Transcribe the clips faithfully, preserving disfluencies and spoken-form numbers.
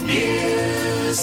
News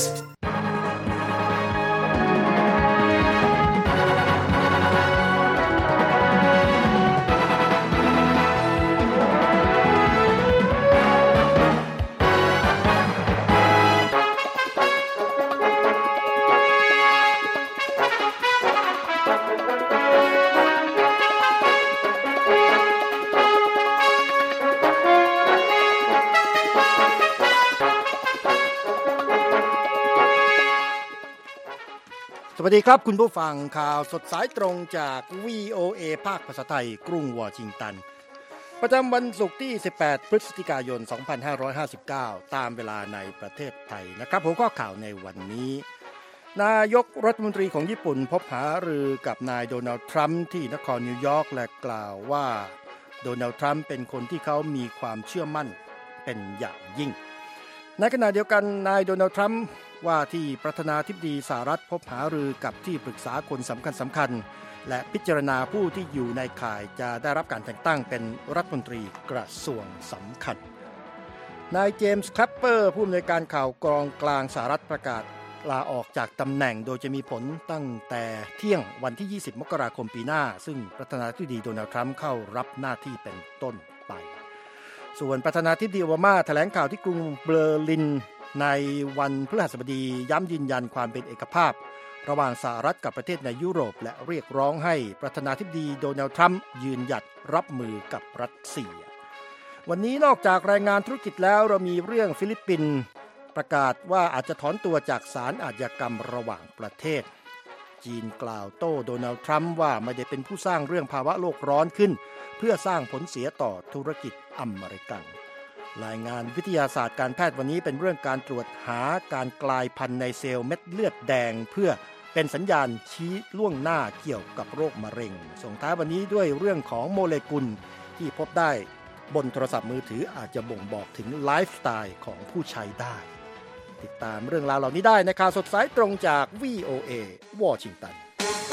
สวัสดีครับคุณผู้ฟังข่าวสดสายตรงจาก วี โอ เอ ภาคภาษาไทยกรุงวอชิงตันประจำวันศุกร์ที่สิบแปดพฤศจิกายนสองพันห้าร้อยห้าสิบเก้าตามเวลาในประเทศไทยนะครับหัวข้อข่าวในวันนี้นายกรัฐมนตรีของญี่ปุ่นพบหารือกับนายโดนัลด์ทรัมป์ที่นครนิวยอร์กและกล่าวว่าโดนัลด์ทรัมป์เป็นคนที่เขามีความเชื่อมั่นเป็นอย่างยิ่งในขณะเดียวกันนายโดนัลด์ทรัมป์ว่าที่ประธานาธิบดีสหรัฐพบหารือกับที่ปรึกษาคนสำคัญสำคัญและพิจารณาผู้ที่อยู่ในข่ายจะได้รับการแต่งตั้งเป็นรัฐมนตรีกระทรวงสำคัญนายเจมส์คลัปเปอร์ผู้อำนวยการข่าวกองกลางสหรัฐประกาศลาออกจากตำแหน่งโดยจะมีผลตั้งแต่เที่ยงวันที่ยี่สิบมกราคมปีหน้าซึ่งประธานาธิบดีโดนัลด์ทรัมป์เข้ารับหน้าที่เป็นต้นไปส่วนประธานาธิบดีโอบามาแถลงข่าวที่กรุงเบอร์ลินในวันพฤหัสบดีย้ำยืนยันความเป็นเอกภาพระหว่างสหรัฐกับประเทศในยุโรปและเรียกร้องให้ประธานาธิบดีโดนัลด์ทรัมป์ยืนหยัดรับมือกับรัสเซียวันนี้นอกจากรายงานธุรกิจแล้วเรามีเรื่องฟิลิปปินส์ประกาศว่าอาจจะถอนตัวจากศาลอาชญากรรมระหว่างประเทศจีนกล่าวโต้โดนัลด์ทรัมป์ว่าไม่ได้เป็นผู้สร้างเรื่องภาวะโลกร้อนขึ้นเพื่อสร้างผลเสียต่อธุรกิจอเมริกันรายงานวิทยาศาสตร์การแพทย์วันนี้เป็นเรื่องการตรวจหาการกลายพันธุ์ในเซลล์เม็ดเลือดแดงเพื่อเป็นสัญญาณชี้ล่วงหน้าเกี่ยวกับโรคมะเร็งส่งท้ายวันนี้ด้วยเรื่องของโมเลกุลที่พบได้บนโทรศัพท์มือถืออาจจะบ่งบอกถึงไลฟ์สไตล์ของผู้ใช้ได้ติดตามเรื่องราวเหล่านี้ได้ในข่าวสดสายตรงจาก วี โอ เอ วอชิงตัน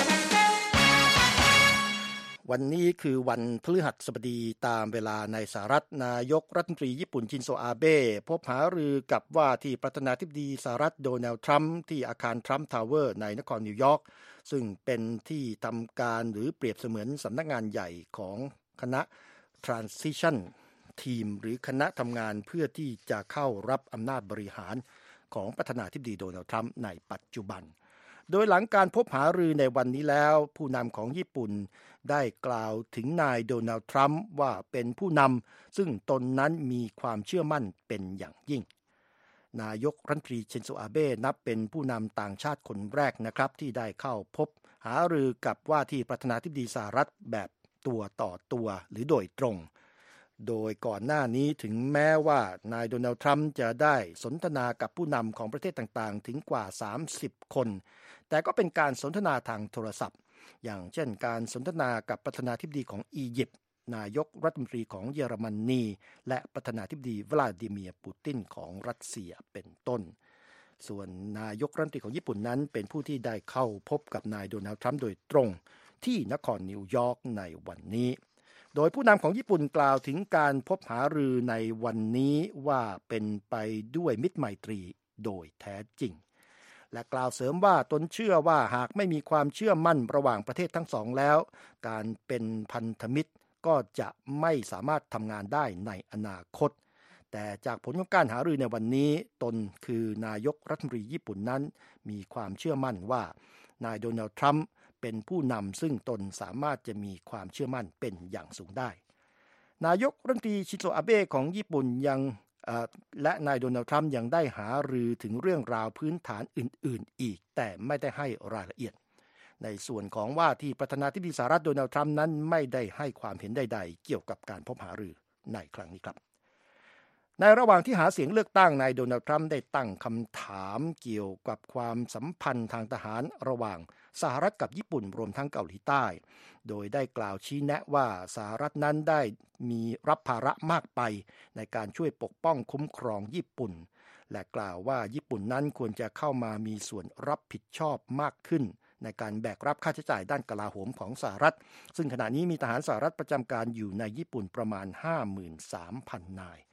วันนี้คือวันพฤหัสบดีตามเวลาในสหรัฐนายกรัฐมนตรีญี่ปุ่นชินโซอาเบะพบหารือกับว่าที่ประธานาธิบดีสหรัฐโดนัลด์ทรัมป์ที่อาคารทรัมป์ทาวเวอร์ในนครนิวยอร์กซึ่งเป็นที่ทำการหรือเปรียบเสมือนสำนักงานใหญ่ของคณะ Transition Team หรือคณะทำงานเพื่อที่จะเข้ารับอำนาจบริหารของประธานาธิบดีโดนัลด์ทรัมป์ในปัจจุบันโดยหลังการพบหารือในวันนี้แล้วผู้นำของญี่ปุ่นได้กล่าวถึงนายโดนัลด์ทรัมป์ว่าเป็นผู้นำซึ่งตนนั้นมีความเชื่อมั่นเป็นอย่างยิ่งนายกรัฐมนตรีชินโซอาเบะนับเป็นผู้นำต่างชาติคนแรกนะครับที่ได้เข้าพบหารือกับว่าที่ประธานาธิบดีสหรัฐแบบตัวต่อตัวหรือโดยตรงโดยก่อนหน้านี้ถึงแม้ว่านายโดนัลด์ทรัมป์จะได้สนทนากับผู้นำของประเทศต่างๆถึงกว่าสามสิบคนแต่ก็เป็นการสนทนาทางโทรศัพท์อย่างเช่นการสนทนากับประธานาธิบดีของอียิปต์นายกรัฐมนตรีของเยอรมนีและประธานาธิบดีวลาดิเมียร์ปูตินของรัสเซียเป็นต้นส่วนนายกรัฐมนตรีของญี่ปุ่นนั้นเป็นผู้ที่ได้เข้าพบกับนายโดนัลด์ทรัมป์โดยตรงที่นครนิวยอร์กในวันนี้โดยผู้นำของญี่ปุ่นกล่าวถึงการพบหารือในวันนี้ว่าเป็นไปด้วยมิตรไมตรีโดยแท้จริงและกล่าวเสริมว่าตนเชื่อว่าหากไม่มีความเชื่อมั่นระหว่างประเทศทั้งสองแล้วการเป็นพันธมิตรก็จะไม่สามารถทำงานได้ในอนาคตแต่จากผลของการหารือในวันนี้ตนคือนายกรัฐมนตรีญี่ปุ่นนั้นมีความเชื่อมั่นว่านายโดนัลด์ทรัมป์เป็นผู้นำซึ่งตนสามารถจะมีความเชื่อมั่นเป็นอย่างสูงได้นายกรัฐมนตรีชินโซอาเบะของญี่ปุ่นยังและนายโดนัลด์ทรัมป์ยังได้หารือถึงเรื่องราวพื้นฐานอื่นๆอีกแต่ไม่ได้ให้รายละเอียดในส่วนของว่าที่ประธานาธิบดีสหรัฐโดนัลด์ทรัมป์นั้นไม่ได้ให้ความเห็นใดๆเกี่ยวกับการพบหารือในครั้งนี้ครับในระหว่างที่หาเสียงเลือกตั้งนายโดนัลด์ทรัมป์ได้ตั้งคำถามเกี่ยวกับความสัมพันธ์ทางทหารระหว่างสหรัฐกับญี่ปุ่นรวมทั้งเกาหลีใต้โดยได้กล่าวชี้แนะว่าสหรัฐนั้นได้มีรับภาระมากไปในการช่วยปกป้องคุ้มครองญี่ปุ่นและกล่าวว่าญี่ปุ่นนั้นควรจะเข้ามามีส่วนรับผิดชอบมากขึ้นในการแบกรับค่าใช้จ่ายด้านกลาโหมของสหรัฐซึ่งขณะนี้มีทหารสหรัฐประจำการอยู่ในญี่ปุ่นประมาณ ห้าหมื่นสามพัน นาย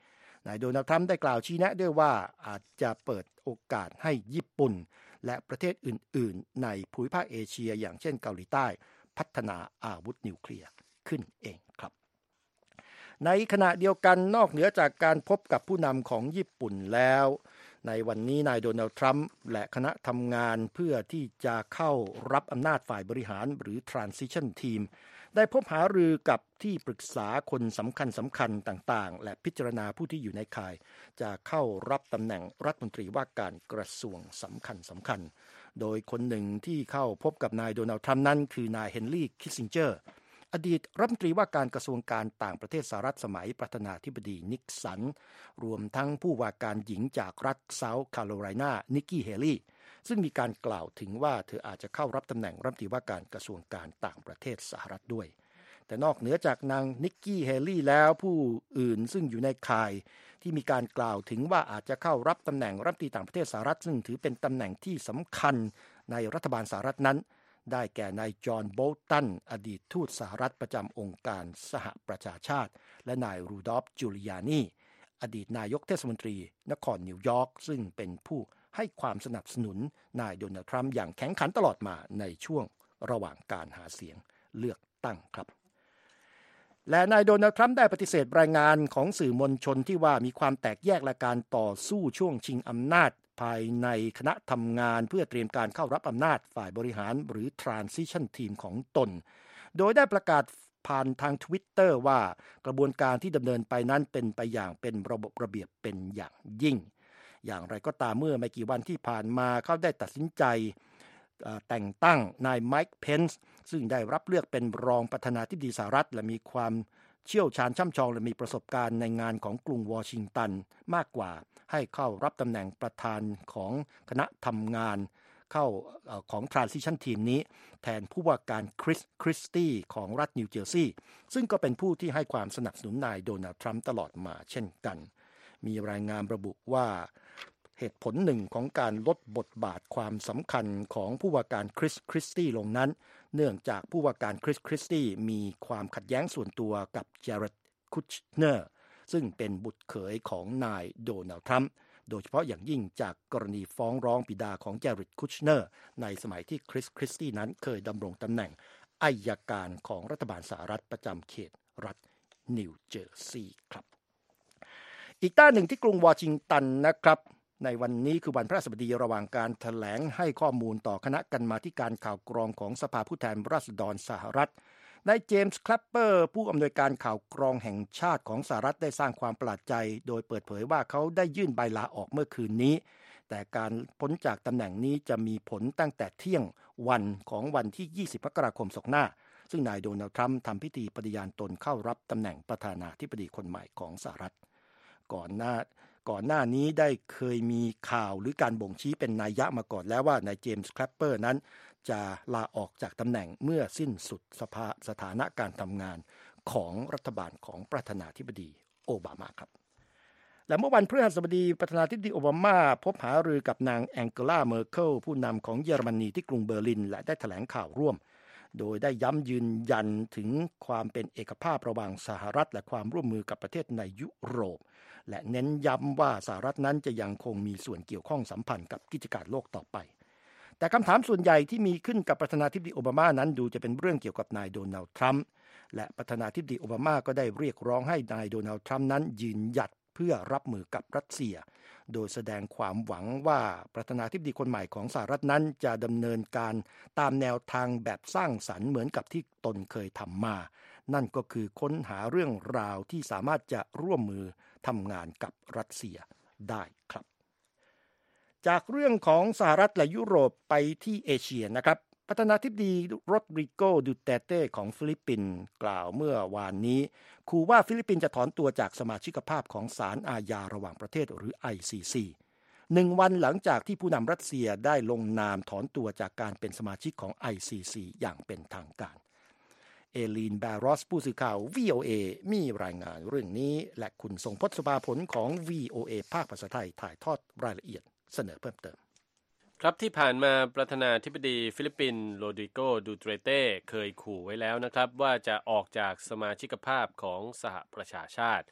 นายโดนัลด์ทรัมป์ได้กล่าวชี้แนะด้วยว่าอาจจะเปิดโอกาสให้ญี่ปุ่นและประเทศอื่นๆในภูมิภาคเอเชียอย่างเช่นเกาหลีใต้พัฒนาอาวุธนิวเคลียร์ขึ้นเองครับในขณะเดียวกันนอกเหนือจากการพบกับผู้นำของญี่ปุ่นแล้วในวันนี้นายโดนัลด์ทรัมป์และคณะทำงานเพื่อที่จะเข้ารับอำนาจฝ่ายบริหารหรือ Transition Team ได้พบหารือกับที่ปรึกษาคนสำคัญสำคัญต่างๆและพิจารณาผู้ที่อยู่ในข่ายจะเข้ารับตำแหน่งรัฐมนตรีว่าการกระทรวงสำคัญสำคัญโดยคนหนึ่งที่เข้าพบกับนายโดนัลด์ทรัมป์นั้นคือนายเฮนรี่คิสซิงเจอร์อดีตรัฐมนตรีว่าการกระทรวงการต่างประเทศสหรัฐสมัยประธานาธิบดีนิกสันรวมทั้งผู้ว่าการหญิงจากรัฐเซาท์แคโรไลนานิกกี้เฮลี่ซึ่งมีการกล่าวถึงว่าเธออาจจะเข้ารับตำแหน่งรัฐมนตรีว่าการกระทรวงการต่างประเทศสหรัฐด้วยแต่นอกเหนือจากนางนิกกี้เฮลี่แล้วผู้อื่นซึ่งอยู่ในข่ายที่มีการกล่าวถึงว่าอาจจะเข้ารับตำแหน่งรัฐมนตรีต่างประเทศสหรัฐซึ่งถือเป็นตำแหน่งที่สำคัญในรัฐบาลสหรัฐนั้นได้แก่นายจอห์นโบลตันอดีตทูตสหรัฐประจำองค์การสหประชาชาติและนายรูดอล์ฟจูลิอานีอดีตนายกเทศมนตรีนครนิวยอร์กซึ่งเป็นผู้ให้ความสนับสนุนนายโดนัลด์ทรัมป์อย่างแข็งขันตลอดมาในช่วงระหว่างการหาเสียงเลือกตั้งครับและนายโดนัลด์ทรัมป์ได้ปฏิเสธรายงานของสื่อมวลชนที่ว่ามีความแตกแยกและการต่อสู้ช่วงชิงอำนาจภายในคณะทำงานเพื่อเตรียมการเข้ารับอำนาจฝ่ายบริหารหรือ Transition Team ของตนโดยได้ประกาศผ่านทาง Twitter ว่ากระบวนการที่ดำเนินไปนั้นเป็นไปอย่างเป็นระบบระเบียบเป็นอย่างยิ่งอย่างไรก็ตามเมื่อไม่กี่วันที่ผ่านมาเขาได้ตัดสินใจแต่งตั้งนายไมค์เพนซ์ซึ่งได้รับเลือกเป็นรองประธานาธิบดีสหรัฐและมีความเชี่ยวชาญช่ำชองและมีประสบการณ์ในงานของกรุงวอชิงตันมากกว่าให้เข้ารับตำแหน่งประธานของคณะทำงานเข้าของ Transition Team นี้แทนผู้ว่าการคริสคริสตี้ของรัฐนิวเจอร์ซีย์ซึ่งก็เป็นผู้ที่ให้ความสนับสนุนนายโดนัลด์ทรัมป์ตลอดมาเช่นกันมีรายงานระบุว่าเหตุผลหนึ่งของการลดบทบาทความสำคัญของผู้ว่าการคริสคริสตี้ลงนั้นเนื่องจากผู้ว่าการคริสคริสตี้มีความขัดแย้งส่วนตัวกับเจเร็ดคุชเนอร์ซึ่งเป็นบุตรเขยของนายโดนัลด์ทรัมป์โดยเฉพาะอย่างยิ่งจากกรณีฟ้องร้องบิดาของเจเร็ดคุชเนอร์ในสมัยที่คริสคริสตี้นั้นเคยดำรงตำแหน่งอัยการของรัฐบาลสหรัฐประจำเขตรัฐนิวเจอร์ซีย์ครับอีกด้านหนึ่งที่กรุงวอชิงตันนะครับในวันนี้คือวันพฤหัสบดีระหว่างการแถลงให้ข้อมูลต่อคณะกรรมาธิการข่าวกรองของสภาผู้แทนราษฎรสหรัฐนายเจมส์คลัปเปอร์ผู้อำนวยการข่าวกรองแห่งชาติของสหรัฐได้สร้างความประหลาดใจโดยเปิดเผยว่าเขาได้ยื่นใบลาออกเมื่อคืนนี้แต่การพ้นจากตำแหน่งนี้จะมีผลตั้งแต่เที่ยงวันของวันที่ยี่สิบมกราคมศกหน้าซึ่งนายโดนัลด์ทรัมป์ทำพิธีปฏิญาณตนเข้ารับตำแหน่งประธานาธิบดีคนใหม่ของสหรัฐก่อนหน้าก่อนหน้านี้ได้เคยมีข่าวหรือการบ่งชี้เป็นนัยยะมาก่อนแล้วว่านายเจมส์คลัปเปอร์นั้นจะลาออกจากตำแหน่งเมื่อสิ้นสุดสภาสถานะการทำงานของรัฐบาลของประธานาธิบดีโอบามาครับและเมื่อวันพฤหัสบดีประธานาธิบดีโอบามาพบหารือกับนางแองเกลาเมอร์เคิลผู้นำของเยอรมนีที่กรุงเบอร์ลินและได้แถลงข่าวร่วมโดยได้ย้ำยืนยันถึงความเป็นเอกภาพระหว่างสหรัฐและความร่วมมือกับประเทศในยุโรปและเน้นย้ำว่าสหรัฐนั้นจะยังคงมีส่วนเกี่ยวข้องสัมพันธ์กับกิจการโลกต่อไปแต่คำถามส่วนใหญ่ที่มีขึ้นกับประธานาธิบดีโอบามานั้นดูจะเป็นเรื่องเกี่ยวกับนายโดนัลด์ทรัมป์และประธานาธิบดีโอบามาก็ได้เรียกร้องให้นายโดนัลด์ทรัมป์นั้นยืนหยัดเพื่อรับมือกับรัสเซียโดยแสดงความหวังว่าประธานาธิบดีคนใหม่ของสหรัฐนั้นจะดำเนินการตามแนวทางแบบสร้างสรรค์เหมือนกับที่ตนเคยทำมานั่นก็คือค้นหาเรื่องราวที่สามารถจะร่วมมือทำงานกับรัสเซียได้ครับจากเรื่องของสหรัฐและยุโรปไปที่เอเชียนะครับประธานาธิบดีโรดริโก ดูเตเต้ของฟิลิปปินส์กล่าวเมื่อวานนี้ขู่ว่าฟิลิปปินส์จะถอนตัวจากสมาชิกภาพของศาลอาญาระหว่างประเทศหรือ ไอ ซี ซี หนึ่งวันหลังจากที่ผู้นำรัสเซียได้ลงนามถอนตัวจากการเป็นสมาชิกของ ไอ ซี ซี อย่างเป็นทางการเอลีน บารอสผู้สื่อข่าว วี โอ เอ มีรายงานเรื่องนี้และคุณทรงพจน์ สุภาผลของ วี โอ เอ ภาคภาษาไทยถ่ายทอดรายละเอียดเสนอเพิ่มเติมครับที่ผ่านมาประธานาธิบดีฟิลิปปินส์โรดริโก ดูเตเต้เคยขู่ไว้แล้วนะครับว่าจะออกจากสมาชิกภาพของสหประชาชาติ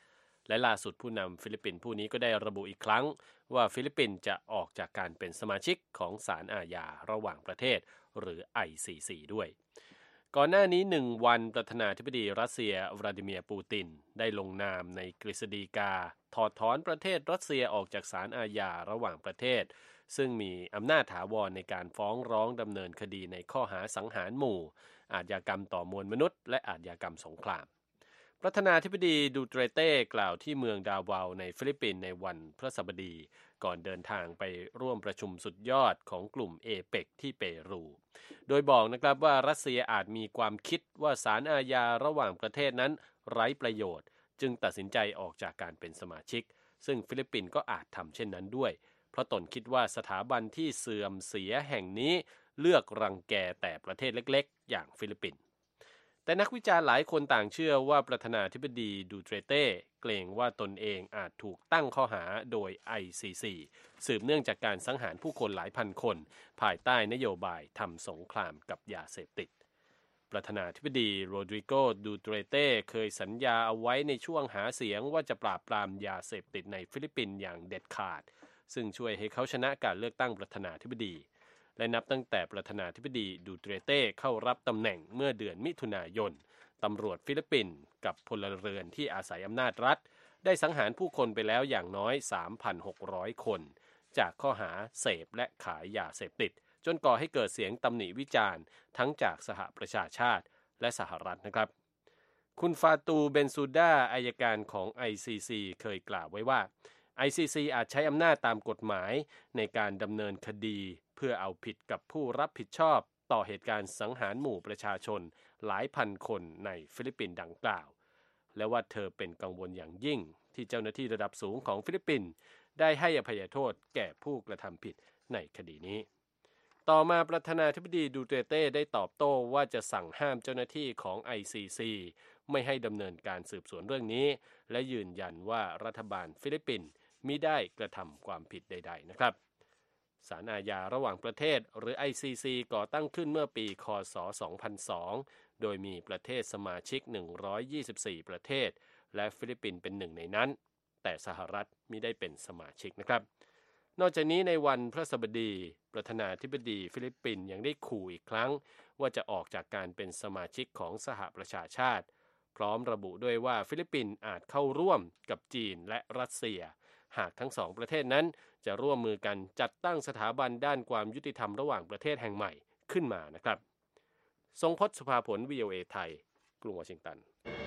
และล่าสุดผู้นำฟิลิปปินส์ผู้นี้ก็ได้ระบุอีกครั้งว่าฟิลิปปินส์จะออกจากการเป็นสมาชิกของศาลอาญาระหว่างประเทศหรือ ไอ ซี ซี ด้วยก่อนหน้านี้หนึ่งวันประธานาธิบดีรัสเซียวลาดิเมียร์ปูตินได้ลงนามในกฤษฎีกาถอดถอนประเทศรัสเซียออกจากศาลอาญาระหว่างประเทศซึ่งมีอำนาจถาวรในการฟ้องร้องดำเนินคดีในข้อหาสังหารหมู่อาชญากรรมต่อมวลมนุษย์และอาชญากรรมสงครามประธานาธิบดีดูเตรเต้กล่าวที่เมืองดาวาวในฟิลิปปินส์ในวันพฤหัสบดีก่อนเดินทางไปร่วมประชุมสุดยอดของกลุ่มเอเปกที่เปรูโดยบอกนะครับว่ารัสเซียอาจมีความคิดว่าศาลอาญาระหว่างประเทศนั้นไร้ประโยชน์จึงตัดสินใจออกจากการเป็นสมาชิกซึ่งฟิลิปปินส์ก็อาจทำเช่นนั้นด้วยเพราะตนคิดว่าสถาบันที่เสื่อมเสียแห่งนี้เลือกรังแกแต่ประเทศเล็กๆอย่างฟิลิปปินส์แต่นักวิจารณ์หลายคนต่างเชื่อว่าประธานาธิบดีดูเตรเต้เกรงว่าตนเองอาจถูกตั้งข้อหาโดย ไอ ซี ซี สืบเนื่องจากการสังหารผู้คนหลายพันคนภายใต้นโยบายทำสงครามกับยาเสพติดประธานาธิบดีโรดริโกดูเตรเต้เคยสัญญาเอาไว้ในช่วงหาเสียงว่าจะปราบปรามยาเสพติดในฟิลิปปินส์อย่างเด็ดขาดซึ่งช่วยให้เขาชนะการเลือกตั้งประธานาธิบดีและนับตั้งแต่ประธานาธิบดีดูเตรเต้เข้ารับตำแหน่งเมื่อเดือนมิถุนายนตำรวจฟิลิปปินส์กับพลเรือนที่อาศัยอำนาจรัฐได้สังหารผู้คนไปแล้วอย่างน้อย สามพันหกร้อย คนจากข้อหาเสพและขายยาเสพติดจนก่อให้เกิดเสียงตำหนิวิจารณ์ทั้งจากสหประชาชาติและสหรัฐนะครับคุณฟาตูเบนซูดาอัยการของ ไอ ซี ซี เคยกล่าวไว้ว่า ไอ ซี ซี อาจใช้อำนาจตามกฎหมายในการดำเนินคดีเพื่อเอาผิดกับผู้รับผิดชอบต่อเหตุการณ์สังหารหมู่ประชาชนหลายพันคนในฟิลิปปินส์ดังกล่าวและว่าเธอเป็นกังวลอย่างยิ่งที่เจ้าหน้าที่ระดับสูงของฟิลิปปินส์ได้ให้อภัยโทษแก่ผู้กระทำผิดในคดีนี้ต่อมาประธานาธิบดีดูเตเต้ได้ตอบโต้ว่าจะสั่งห้ามเจ้าหน้าที่ของ ไอ ซี ซี ไม่ให้ดำเนินการสืบสวนเรื่องนี้และยืนยันว่ารัฐบาลฟิลิปปินส์มิได้กระทำความผิดใดๆนะครับศาลอาญาระหว่างประเทศหรือ ไอ ซี ซี ก่อตั้งขึ้นเมื่อปีค.ศ. สองพันสองโดยมีประเทศสมาชิกหนึ่งร้อยยี่สิบสี่ประเทศและฟิลิปปินส์เป็นหนึ่งในนั้นแต่สหรัฐมิได้เป็นสมาชิกนะครับนอกจากนี้ในวันพฤหัสบดีประธานาธิบดีฟิลิปปินส์ยังได้ขู่อีกครั้งว่าจะออกจากการเป็นสมาชิกของสหประชาชาติพร้อมระบุด้วยว่าฟิลิปปินส์อาจเข้าร่วมกับจีนและรัสเซียหากทั้งสองประเทศนั้นจะร่วมมือกันจัดตั้งสถาบันด้านความยุติธรรมระหว่างประเทศแห่งใหม่ขึ้นมานะครับทรงพจน์ สุภาผล วี โอ เอ ไทยกรุงวอชิงตัน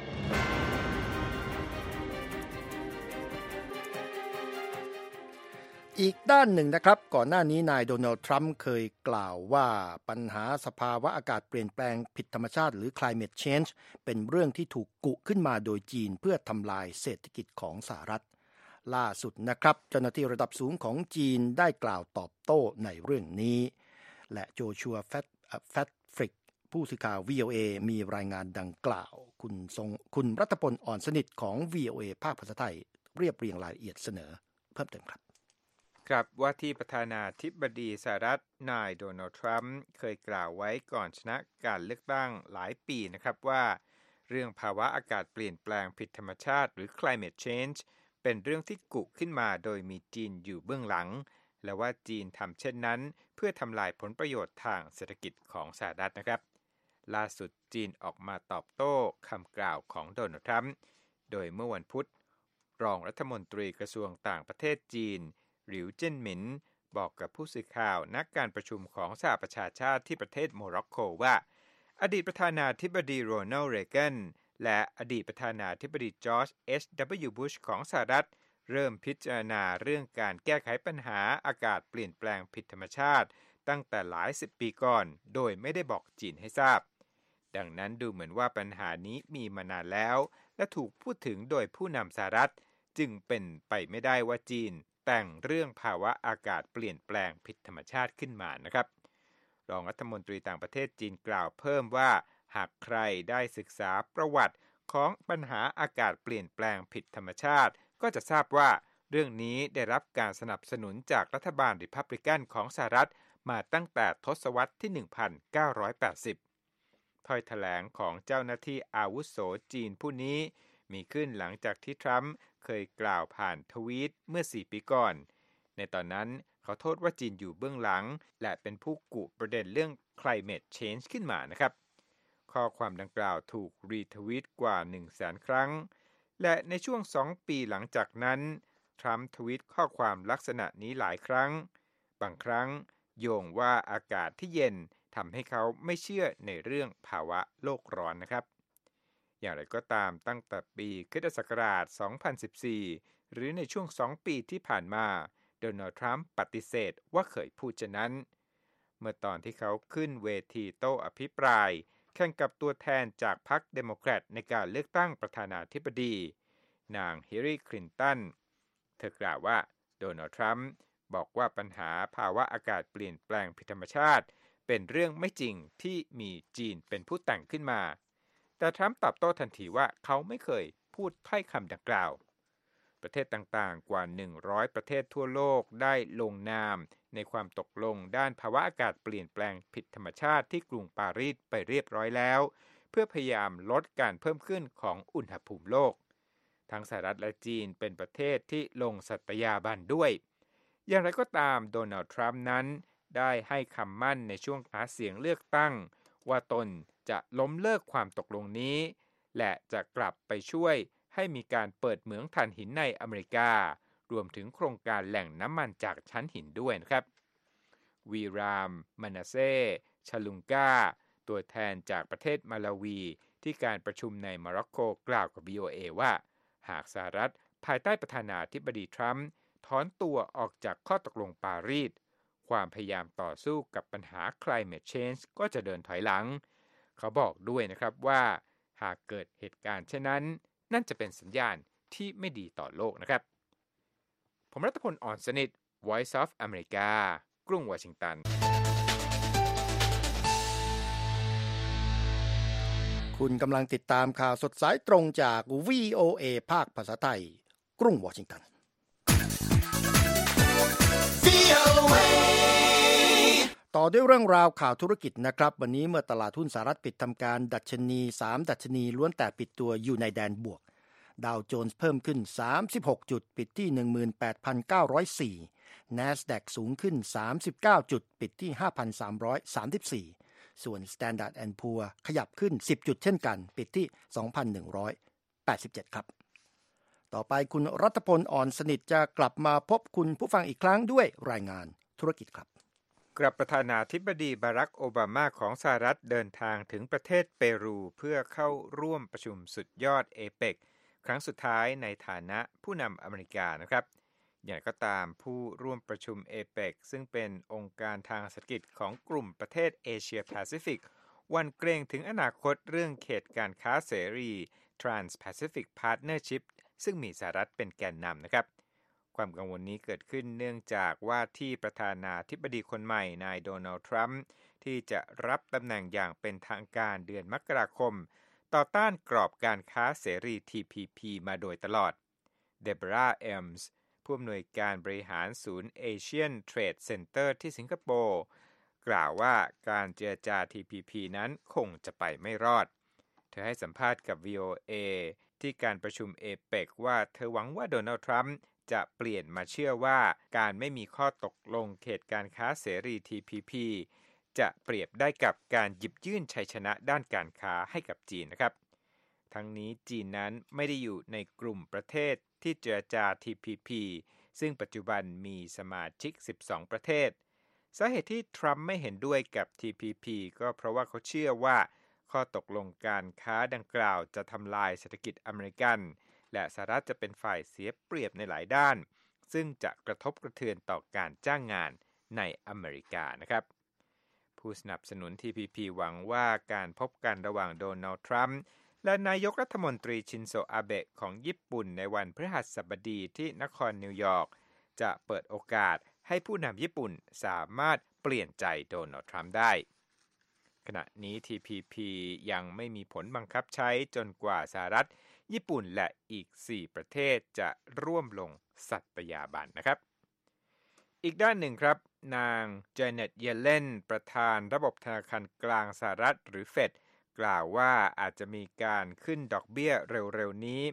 อีกด้านหนึ่งนะครับก่อนหน้านี้นายโดนัลด์ทรัมป์เคยกล่าวว่าปัญหาสภาวะอากาศเปลี่ยนแปลงผิดธรรมชาติหรือ climate change เป็นเรื่องที่ถูกกุขึ้นมาโดยจีนเพื่อทำลายเศรษฐกิจของสหรัฐล่าสุดนะครับเจ้าหน้าที่ระดับสูงของจีนได้กล่าวตอบโต้ในเรื่องนี้และโจชัวแฟตแฟตฟริกผู้สื่อข่าว วี โอ เอ มีรายงานดังกล่าวคุณทรงคุณรัตพลอ่อนสนิทของ วี โอ เอ ภาคภาษาไทยเรียบเรียงรายละเอียดเสนอเพิ่มเติมครับครับว่าที่ประธานาธิบดีสหรัฐนายโดนัลด์ทรัมป์เคยกล่าวไว้ก่อนชนะการเลือกตั้งหลายปีนะครับว่าเรื่องภาวะอากาศเปลี่ยนแปลงผิดธรรมชาติหรือ climate change เป็นเรื่องที่กุขึ้นมาโดยมีจีนอยู่เบื้องหลังและว่าจีนทำเช่นนั้นเพื่อทำลายผลประโยชน์ทางเศรษฐกิจของสหรัฐนะครับล่าสุดจีนออกมาตอบโต้คำกล่าวของโดนัลด์ทรัมป์โดยเมื่อวันพุธรองรัฐมนตรีกระทรวงต่างประเทศจีนหลิวเจิ้นหมินบอกกับผู้สื่อข่าวนักการประชุมของสหประชาชาติที่ประเทศโมร็อกโกว่าอดีตประธานาธิบดีโรนัลด์ เรแกนและอดีตประธานาธิบดีจอร์จ เอช ดับเบิลยู บุชของสหรัฐเริ่มพิจารณาเรื่องการแก้ไขปัญหาอากาศเปลี่ยนแปลงผิดธรรมชาติตั้งแต่หลายสิบปีก่อนโดยไม่ได้บอกจีนให้ทราบดังนั้นดูเหมือนว่าปัญหานี้มีมานานแล้วและถูกพูดถึงโดยผู้นำสหรัฐจึงเป็นไปไม่ได้ว่าจีนแต่งเรื่องภาวะอากาศเปลี่ยนแปลงผิดธรรมชาติขึ้นมานะครับรองรัฐมนตรีต่างประเทศจีนกล่าวเพิ่มว่าหากใครได้ศึกษาประวัติของปัญหาอากาศเปลี่ยนแปลงผิดธรรมชาติก็จะทราบว่าเรื่องนี้ได้รับการสนับสนุนจากรัฐบาลริพับลิกันของสหรัฐมาตั้งแต่ทศวรรษที่ หนึ่งพันเก้าร้อยแปดสิบ ถ้อยแถลงของเจ้าหน้าที่อาวุโสจีนผู้นี้มีขึ้นหลังจากที่ทรัมป์เคยกล่าวผ่านทวีตเมื่อสี่ปีก่อนในตอนนั้นเขาโทษว่าจีนอยู่เบื้องหลังและเป็นผู้กุประเด็นเรื่อง climate change ขึ้นมานะครับข้อความดังกล่าวถูกรีทวีตกว่า หนึ่งแสน ครั้งและในช่วงสองปีหลังจากนั้นทรัมป์ทวีตข้อความลักษณะนี้หลายครั้งบางครั้งโยงว่าอากาศที่เย็นทำให้เขาไม่เชื่อในเรื่องภาวะโลกร้อนนะครับอย่างไรก็ตามตั้งแต่ปีคริสตศักราช สองพันสิบสี่ หรือในช่วงสองปีที่ผ่านมาโดนัลด์ทรัมป์ปฏิเสธว่าเคยพูดเช่นนั้นเมื่อตอนที่เขาขึ้นเวทีโต้อภิปรายแข่งกับตัวแทนจากพรรคเดโมแครตในการเลือกตั้งประธานาธิบดีนางฮิลลารีคลินตันเธอกล่าวว่าโดนัลด์ทรัมป์บอกว่าปัญหาภาวะอากาศเปลี่ยนแปลงผิดธรรมชาติเป็นเรื่องไม่จริงที่มีจีนเป็นผู้แต่งขึ้นมาแต่ทรัมป์ตอบโต้ทันทีว่าเขาไม่เคยพูดถ้อยคำดังกล่าวประเทศต่างๆกว่าหนึ่งร้อยประเทศทั่วโลกได้ลงนามในความตกลงด้านภาวะอากาศเปลี่ยนแปลงผิดธรรมชาติที่กรุงปารีสไปเรียบร้อยแล้วเพื่อพยายามลดการเพิ่มขึ้นของอุณหภูมิโลกทั้งสหรัฐและจีนเป็นประเทศที่ลงสัตยาบันด้วยอย่างไรก็ตามโดนัลด์ทรัมป์นั้นได้ให้คำมั่นในช่วงหาเสียงเลือกตั้งว่าตนจะล้มเลิกความตกลงนี้และจะกลับไปช่วยให้มีการเปิดเหมืองถ่านหินในอเมริการวมถึงโครงการแหล่งน้ำมันจากชั้นหินด้วยนะครับวีรามมานาเซชาลุงกาตัวแทนจากประเทศมาลาวีที่การประชุมในโมร็อกโกกล่าวกับ วี โอ เอ ว่าหากสหรัฐภายใต้ประธานาธิบดีทรัมป์ถอนตัวออกจากข้อตกลงปารีสความพยายามต่อสู้กับปัญหา climate change ก็จะเดินถอยหลังเขาบอกด้วยนะครับว่าหากเกิดเหตุการณ์เช่นนั้นนั่นจะเป็นสัญญาณที่ไม่ดีต่อโลกนะครับผมรัตพล อ่อนสนิท Voice of America กรุงวอชิงตันคุณกำลังติดตามข่าวสดสายตรงจาก วี โอ เอ ภาคภาษาไทยกรุงวอชิงตันต่อด้วยเรื่องราวข่าวธุรกิจนะครับวันนี้เมื่อตลาดหุ้นสหรัฐปิดทำการดัชนีสามดัชนีล้วนแต่ปิดตัวอยู่ในแดนบวกดาวโจนส์เพิ่มขึ้นสามสิบหกจุดปิดที่ หนึ่งหมื่นแปดพันเก้าร้อยสี่ NASDAQ สูงขึ้นสามสิบเก้าจุดปิดที่ ห้าพันสามร้อยสามสิบสี่ ส่วน Standard แอนด์ Poor's ขยับขึ้นสิบจุดเช่นกันปิดที่ สองพันหนึ่งร้อยแปดสิบเจ็ด ครับต่อไปคุณรัตพล อ่อนสนิทจะกลับมาพบคุณผู้ฟังอีกครั้งด้วยรายงานธุรกิจครับกลับประธานาธิบดีบารักโอบามาของสหรัฐเดินทางถึงประเทศเปรูเพื่อเข้าร่วมประชุมสุดยอดเอเปกครั้งสุดท้ายในฐานะผู้นำอเมริกานะครับอย่างก็ตามผู้ร่วมประชุมเอเปกซึ่งเป็นองค์การทางเศรษฐกิจของกลุ่มประเทศเอเชียแปซิฟิกวันเกรงถึงอนาคตเรื่องเขตการค้าเสรี Trans-Pacific Partnership ซึ่งมีสหรัฐเป็นแกนนำนะครับความกังวลนี้เกิดขึ้นเนื่องจากว่าที่ประธานาธิบดีคนใหม่นายโดนัลด์ทรัมป์ที่จะรับตำแหน่งอย่างเป็นทางการเดือนมกราคมต่อต้านกรอบการค้าเสรี ที พี พี มาโดยตลอดเดโบราห์ เอลมส์ผู้อำนวยการบริหารศูนย์ Asian Trade Center ที่สิงคโปร์กล่าวว่าการเจรจา ที พี พี นั้นคงจะไปไม่รอดเธอให้สัมภาษณ์กับ วี โอ เอ ที่การประชุมเอเปกว่าเธอหวังว่าโดนัลด์ทรัมป์จะเปลี่ยนมาเชื่อว่าการไม่มีข้อตกลงเขตการค้าเสรี ที พี พี จะเปรียบได้กับการหยิบยื่นชัยชนะด้านการค้าให้กับจีนนะครับทั้งนี้จีนนั้นไม่ได้อยู่ในกลุ่มประเทศที่เจรจา ที พี พี ซึ่งปัจจุบันมีสมาชิกสิบสองประเทศสาเหตุที่ทรัมป์ไม่เห็นด้วยกับ ที พี พี ก็เพราะว่าเขาเชื่อว่าข้อตกลงการค้าดังกล่าวจะทำลายเศรษฐกิจอเมริกันและสหรัฐจะเป็นฝ่ายเสียเปรียบในหลายด้านซึ่งจะกระทบกระเทือนต่อการจ้างงานในอเมริกานะครับผู้สนับสนุน ที พี พี หวังว่าการพบกันระหว่างโดนัลด์ทรัมป์และนายกรัฐมนตรีชินโซอาเบะของญี่ปุ่นในวันพฤหัสบดีที่นครนิวยอร์กจะเปิดโอกาสให้ผู้นำญี่ปุ่นสามารถเปลี่ยนใจโดนัลด์ทรัมป์ได้ขณะนี้ ที พี พี ยังไม่มีผลบังคับใช้จนกว่าสหรัฐญี่ปุ่นและอีกสี่ประเทศจะร่วมลงสัตยาบันนะครับอีกด้านหนึ่งครับนางเจเน็ตเยเลนประธานระบบธนาคารกลางสหรัฐหรือเฟดกล่าวว่าอาจจะมีการขึ้นดอกเบี้ยเร็วๆนี้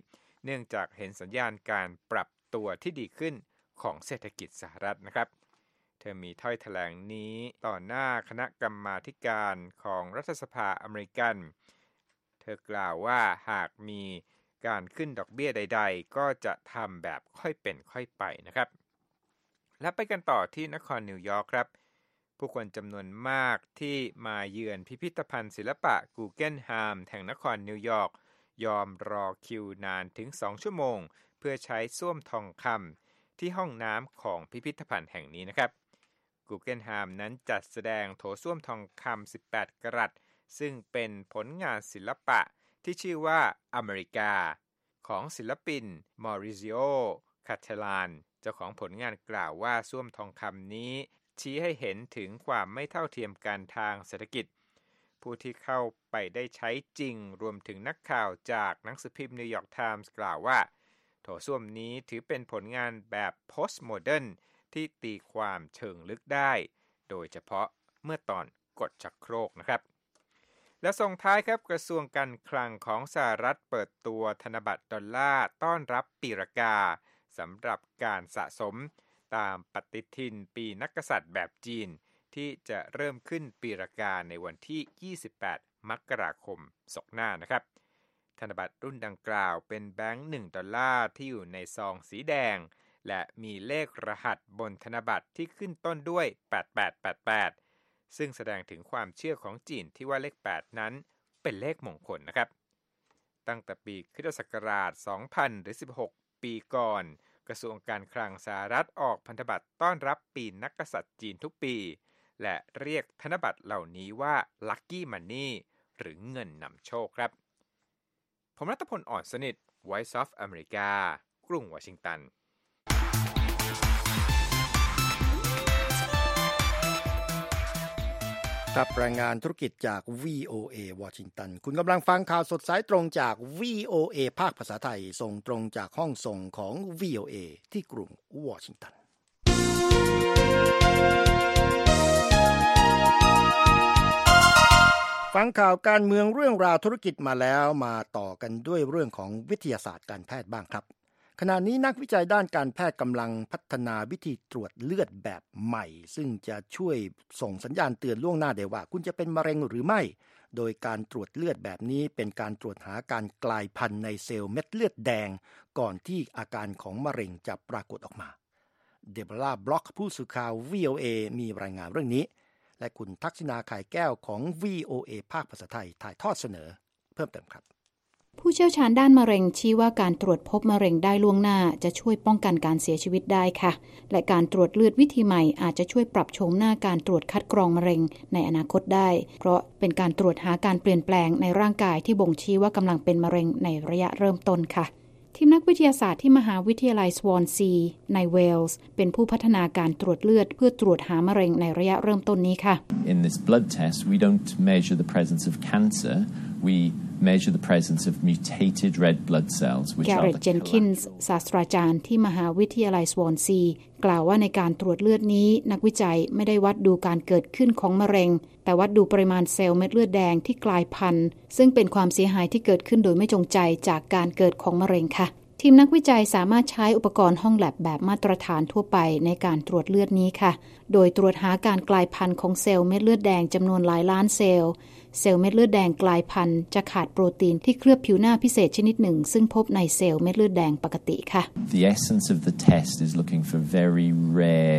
เนื่องจากเห็นสัญญาณการปรับตัวที่ดีขึ้นของเศรษฐกิจสหรัฐนะครับเธอมีถ้อยแถลงนี้ต่อหน้าคณะกรรมาธิการของรัฐสภาอเมริกันเธอกล่าวว่าหากมีการขึ้นดอกเบี้ยใดๆก็จะทำแบบค่อยเป็นค่อยไปนะครับและไปกันต่อที่นครนิวยอร์กครับผู้คนจำนวนมากที่มาเยือนพิพิธภัณฑ์ศิลปะกูเกิลแฮมแห่งนครนิวยอร์กยอมรอคิวนานถึงสองชั่วโมงเพื่อใช้ส้วมทองคำที่ห้องน้ำของพิพิธภัณฑ์แห่งนี้นะครับกูเกิลแฮมนั้นจัดแสดงโถส้วมทองคำสิบแปดกะรัตซึ่งเป็นผลงานศิลปะที่ชื่อว่าอเมริกาของศิลปินมอริซิโอคาเทลานเจ้าของผลงานกล่าวว่าส้วมทองคำนี้ชี้ให้เห็นถึงความไม่เท่าเทียมกันทางเศรษฐกิจผู้ที่เข้าไปได้ใช้จริงรวมถึงนักข่าวจากหนังสือพิมพ์นิวยอร์กไทมส์กล่าวว่าโถส้วมนี้ถือเป็นผลงานแบบโพสต์โมเดิร์นที่ตีความเชิงลึกได้โดยเฉพาะเมื่อตอนกดชักโครกนะครับและส่งท้ายครับกระทรวงการคลังของสหรัฐเปิดตัวธนบัตรดอลลาร์ต้อนรับปีรากาสำหรับการสะสมตามปฏิทินปีนักกษัตริย์แบบจีนที่จะเริ่มขึ้นปีรากาในวันที่ยี่สิบแปดมกราคมศกหน้านะครับธนบัตรรุ่นดังกล่าวเป็นแบงค์หนึ่งดอลลาร์ที่อยู่ในซองสีแดงและมีเลขรหัสบนธนบัตรที่ขึ้นต้นด้วยแปดแปดแปดแปดซึ่งแสดงถึงความเชื่อของจีนที่ว่าเลขแปดนั้นเป็นเลขมงคลนะครับตั้งแต่ปีคริสตศักราชสองพันหรือสิบหกปีก่อนกระทรวงการคลังสหรัฐออกพันธบัตรต้อนรับปีนักกษัตริย์จีนทุกปีและเรียกธนบัตรเหล่านี้ว่า Lucky Money หรือเงินนำโชคครับผมรัตพล อ่อนสนิท Voice of America กรุงวอชิงตันครับรายงานธุรกิจจาก วี โอ เอ วอชิงตันคุณกำลังฟังข่าวสดสายตรงจาก วี โอ เอ ภาคภาษาไทยส่งตรงจากห้องส่งของ วี โอ เอ ที่กรุงวอชิงตันฟังข่าวการเมืองเรื่องราวธุรกิจมาแล้วมาต่อกันด้วยเรื่องของวิทยาศาสตร์การแพทย์บ้างครับขณะนี้นักวิจัยด้านการแพทย์กำลังพัฒนาวิธีตรวจเลือดแบบใหม่ซึ่งจะช่วยส่งสัญญาณเตือนล่วงหน้าได้ว่าคุณจะเป็นมะเร็งหรือไม่โดยการตรวจเลือดแบบนี้เป็นการตรวจหาการกลายพันธุ์ในเซลล์เม็ดเลือดแดงก่อนที่อาการของมะเร็งจะปรากฏออกมาเดโบราบล็อกผู้สื่อข่าว วี โอ เอ มีรายงานเรื่องนี้และคุณทักษิณาไข่แก้วของ วี โอ เอ ภาคภาษาไทยถ่ายทอดเสนอเพิ่มเติมครับผู้เชี่ยวชาญด้านมะเร็งชี้ว่าการตรวจพบมะเร็งได้ล่วงหน้าจะช่วยป้องกันการเสียชีวิตได้ค่ะและการตรวจเลือดวิธีใหม่อาจจะช่วยปรับโฉมหน้าการตรวจคัดกรองมะเร็งในอนาคตได้เพราะเป็นการตรวจหาการเปลี่ยนแปลงในร่างกายที่บ่งชี้ว่ากำลังเป็นมะเร็งในระยะเริ่มต้นค่ะทีมนักวิทยาศาสตร์ที่มหาวิทยาลัยสวอนซีในเวลส์เป็นผู้พัฒนาการตรวจเลือดเพื่อตรวจหามะเร็งในระยะเริ่มต้นนี้ค่ะ In this blood test we don't measure the presence of cancer we measure the presence of mutated red blood cells which are Garrett Jenkins ศาสตราจารย์ที่มหาวิทยาลัยสวอนซีกล่าวว่าในการตรวจเลือดนี้นักวิจัยไม่ได้วัดดูการเกิดขึ้นของมะเร็งแต่วัดดูปริมาณเซลล์เม็ดเลือดแดงที่กลายพันธุ์ซึ่งเป็นความเสียหายที่เกิดขึ้นโดยไม่จงใจจากการเกิดของมะเร็งค่ะทีมนักวิจัยสามารถใช้อุปกรณ์ห้องแลบแบบมาตรฐานทั่วไปในการตรวจเลือดนี้ค่ะโดยตรวจหาการกลายพันธุ์ของเซลล์เม็ดเลือดแดงจำนวนหลายล้านเซลล์เซลล์เม็ดเลือดแดงกลายพันธุ์จะขาดโปรตีนที่เคลือบผิวหน้าพิเศษชนิดหนึ่งซึ่งพบในเซลล์เม็ดเลือดแดงปกติค่ะ The essence of the test is looking for very rare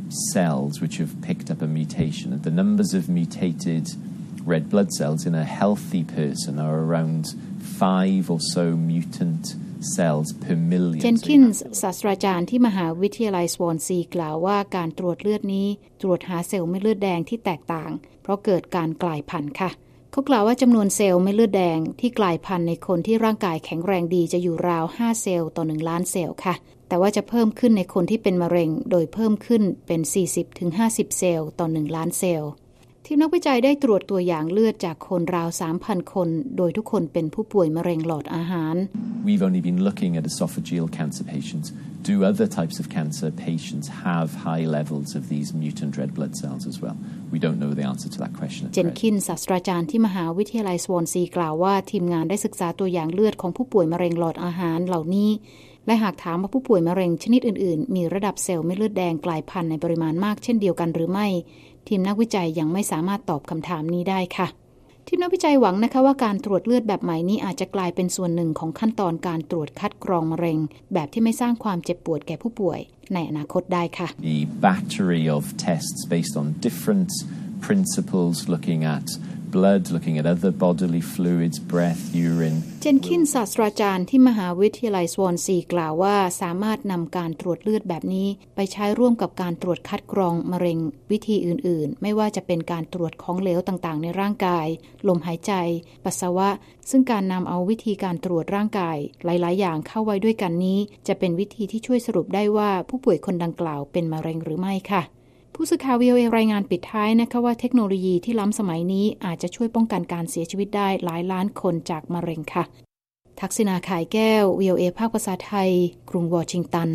cells which have picked up a mutation and the numbers of mutated red blood cells in a healthy person are around five or so mutant cells per million. Jenkins ศาสตราจารย์ที่มหาวิทยาลัยสวอนซีกล่าวว่าการตรวจเลือดนี้ตรวจหาเซลล์เม็ดเลือดแดงที่แตกต่างเพราะเกิดการกลายพันธุ์ค่ะเขากล่าวว่าจำนวนเซลล์เม็ดเลือดแดงที่กลายพันธุ์ในคนที่ร่างกายแข็งแรงดีจะอยู่ราวห้าเซลล์ต่อหนึ่งล้านเซลล์ค่ะแต่ว่าจะเพิ่มขึ้นในคนที่เป็นมะเร็งโดยเพิ่มขึ้นเป็น สี่สิบถึงห้าสิบ เซลล์ต่อหนึ่งล้านเซลล์ทีมนักวิจัยได้ตรวจตัวอย่างเลือดจากคนราว สามพัน คนโดยทุกคนเป็นผู้ป่วยมะเร็งหลอดอาหาร We've only been looking at esophageal cancer patients. Do other types of cancer patients have high levels of these mutant red blood cells as well? We don't know the answer to that question. เจนคินศาสตราจารย์ที่มหาวิทยาลัยสวอนซีกล่าวว่าทีมงานได้ศึกษาตัวอย่างเลือดของผู้ป่วยมะเร็งหลอดอาหารเหล่านี้และหากถามว่าผู้ป่วยมะเร็งชนิดอื่นๆมีระดับเซลล์เม็ดเลือดแดงกลายพันธุ์ในปริมาณมากเช่นเดียวกันหรือไม่ทีมนักวิจัยยังไม่สามารถตอบคำถามนี้ได้ค่ะทีมนักวิจัยหวังนะคะว่าการตรวจเลือดแบบใหม่นี้อาจจะกลายเป็นส่วนหนึ่งของขั้นตอนการตรวจคัดกรองมะเร็งแบบที่ไม่สร้างความเจ็บปวดแก่ผู้ป่วยในอนาคตได้ค่ะ A battery of tests based on different principles looking at blood, looking at other bodily fluids, breath, urine. เจนคินศาสตราจารย์ที่มหาวิทยาลัยสวอนซีกล่าวว่าสามารถนำการตรวจเลือดแบบนี้ไปใช้ร่วมกับการตรวจคัดกรองมะเร็งวิธีอื่นๆไม่ว่าจะเป็นการตรวจของเหลวต่างๆในร่างกายลมหายใจปัสสาวะซึ่งการนำเอาวิธีการตรวจร่างกายหลายๆอย่างเข้าไว้ด้วยกันนี้จะเป็นวิธีที่ช่วยสรุปได้ว่าผู้ป่วยคนดังกล่าวเป็นมะเร็งหรือไม่ค่ะผู้สื่อข่าว วี โอ เอ รายงานปิดท้ายนะคะว่าเทคโนโลยีที่ล้ำสมัยนี้อาจจะช่วยป้องกันการเสียชีวิตได้หลายล้านคนจากมะเร็งค่ะทักษิณาข่ายแก้ว วี โอ เอ ภาคภาษาไทยกรุงวอชิงตัน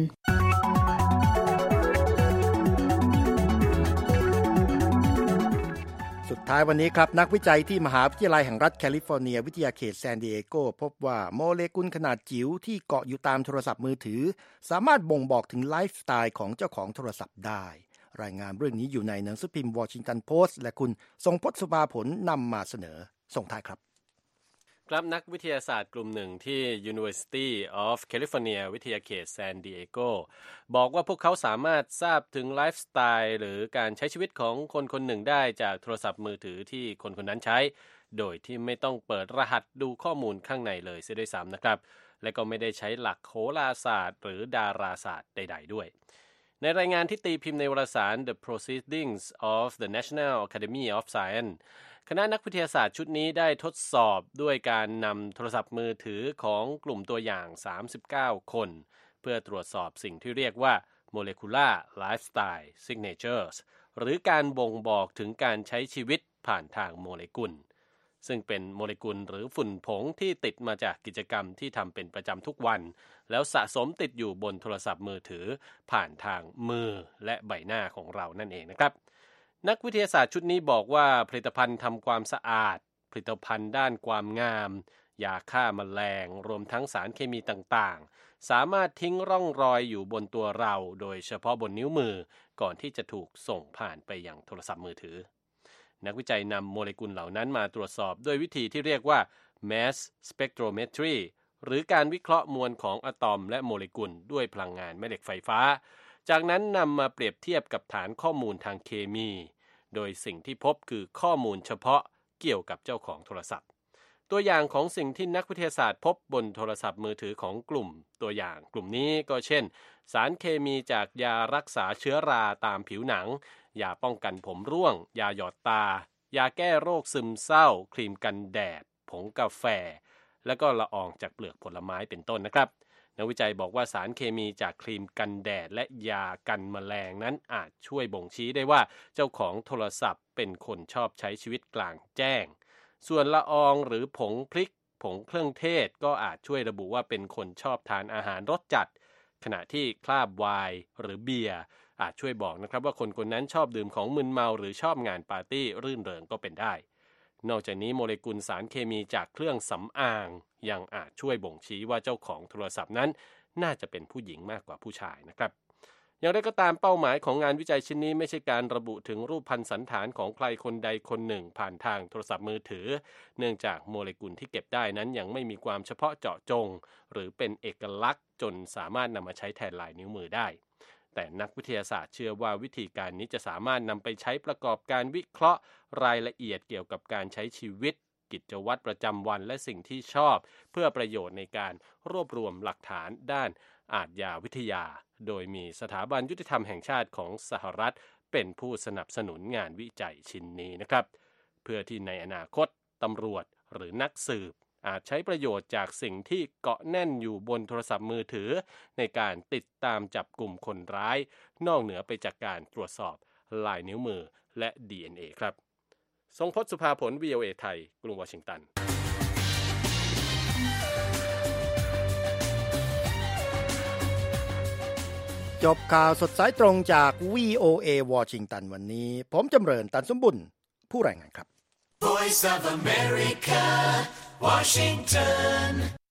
สุดท้ายวันนี้ครับนักวิจัยที่มหาวิทยาลัยแห่งรัฐแคลิฟอร์เนียวิทยาเขตซานดิเอโกพบว่าโมเลกุลขนาดจิ๋วที่เกาะอยู่ตามโทรศัพท์มือถือสามารถบ่งบอกถึงไลฟ์สไตล์ของเจ้าของโทรศัพท์ได้รายงานเรื่องนี้อยู่ในหนังสือพิมพ์วอชิงตันโพสต์และคุณทรงพจน์สุภาผลนำมาเสนอส่งท้ายครับครับนักวิทยาศาสตร์กลุ่มหนึ่งที่ University of California วิทยาเขตซานดิเอโกบอกว่าพวกเขาสามารถทราบถึงไลฟ์สไตล์หรือการใช้ชีวิตของคนคนหนึ่งได้จากโทรศัพท์มือถือที่คนคนนั้นใช้โดยที่ไม่ต้องเปิดรหัสดูข้อมูลข้างในเลยเสียด้วยซ้ำนะครับและก็ไม่ได้ใช้หลักโหราศาสตร์หรือดาราศาสตร์ใดๆด้วยในรายงานที่ตีพิมพ์ในวารสาร The Proceedings of the National Academy of Science คณะนักวิทยาศาสตร์ชุดนี้ได้ทดสอบด้วยการนำโทรศัพท์มือถือของกลุ่มตัวอย่างสามสิบเก้าคนเพื่อตรวจสอบสิ่งที่เรียกว่า Molecular Lifestyle Signatures หรือการบ่งบอกถึงการใช้ชีวิตผ่านทางโมเลกุลซึ่งเป็นโมเลกุลหรือฝุ่นผงที่ติดมาจากกิจกรรมที่ทำเป็นประจำทุกวันแล้วสะสมติดอยู่บนโทรศัพท์มือถือผ่านทางมือและใบหน้าของเรานั่นเองนะครับนักวิทยาศาสตร์ชุดนี้บอกว่าผลิตภัณฑ์ทำความสะอาดผลิตภัณฑ์ด้านความงามยาฆ่าแมลงรวมทั้งสารเคมีต่างๆสามารถทิ้งร่องรอยอยู่บนตัวเราโดยเฉพาะบนนิ้วมือก่อนที่จะถูกส่งผ่านไปยังโทรศัพท์มือถือนักวิจัยนำโมเลกุลเหล่านั้นมาตรวจสอบด้วยวิธีที่เรียกว่า mass spectrometry หรือการวิเคราะห์มวลของอะตอมและโมเลกุลด้วยพลังงานแม่เหล็กไฟฟ้าจากนั้นนำมาเปรียบเทียบกับฐานข้อมูลทางเคมีโดยสิ่งที่พบคือข้อมูลเฉพาะเกี่ยวกับเจ้าของโทรศัพท์ตัวอย่างของสิ่งที่นักวิทยาศาสตร์พบบนโทรศัพท์มือถือของกลุ่มตัวอย่างกลุ่มนี้ก็เช่นสารเคมีจากยารักษาเชื้อราตามผิวหนังยาป้องกันผมร่วงยาหยอดตายาแก้โรคซึมเศร้าครีมกันแดดผงกาแฟและก็ละอองจากเปลือกผลไม้เป็นต้นนะครับนักวิจัยบอกว่าสารเคมีจากครีมกันแดดและยากันแมลงนั้นอาจช่วยบ่งชี้ได้ว่าเจ้าของโทรศัพท์เป็นคนชอบใช้ชีวิตกลางแจ้งส่วนละอองหรือผงพริกผงเครื่องเทศก็อาจช่วยระบุว่าเป็นคนชอบทานอาหารรสจัดขณะที่คราบไวน์หรือเบียร์อาจช่วยบอกนะครับว่าคนคนนั้นชอบดื่มของมึนเมาหรือชอบงานปาร์ตี้รื่นเริงก็เป็นได้นอกจากนี้โมเลกุลสารเคมีจากเครื่องสำอางยังอาจช่วยบ่งชี้ว่าเจ้าของโทรศัพท์นั้นน่าจะเป็นผู้หญิงมากกว่าผู้ชายนะครับอย่างไรก็ตามเป้าหมายของงานวิจัยชิ้นนี้ไม่ใช่การระบุถึงรูปพรรณสันฐานของใครคนใดคนหนึ่งผ่านทางโทรศัพท์มือถือเนื่องจากโมเลกุลที่เก็บได้นั้นยังไม่มีความเฉพาะเจาะจงหรือเป็นเอกลักษณ์จนสามารถนำมาใช้แทนลายนิ้วมือได้แต่นักวิทยาศาสตร์เชื่อว่าวิธีการนี้จะสามารถนำไปใช้ประกอบการวิเคราะห์รายละเอียดเกี่ยวกับการใช้ชีวิตกิจวัตรประจำวันและสิ่งที่ชอบเพื่อประโยชน์ในการรวบรวมหลักฐานด้านอาชญาวิทยาโดยมีสถาบันยุติธรรมแห่งชาติของสหรัฐเป็นผู้สนับสนุนงานวิจัยชิ้นนี้นะครับเพื่อที่ในอนาคตตำรวจหรือนักสืบอาจใช้ประโยชน์จากสิ่งที่เกาะแน่นอยู่บนโทรศัพท์มือถือในการติดตามจับกลุ่มคนร้ายนอกเหนือไปจากการตรวจสอบลายนิ้วมือและ ดี เอ็น เอ ครับทรงพจน์สุภาผล วี โอ เอ ไทยกรุงวอชิงตันจบข่าวสดสายตรงจาก วี โอ เอ วอชิงตันวันนี้ผมจำเริญตันสมบุญผู้รายงานครับ Voice of America, Washington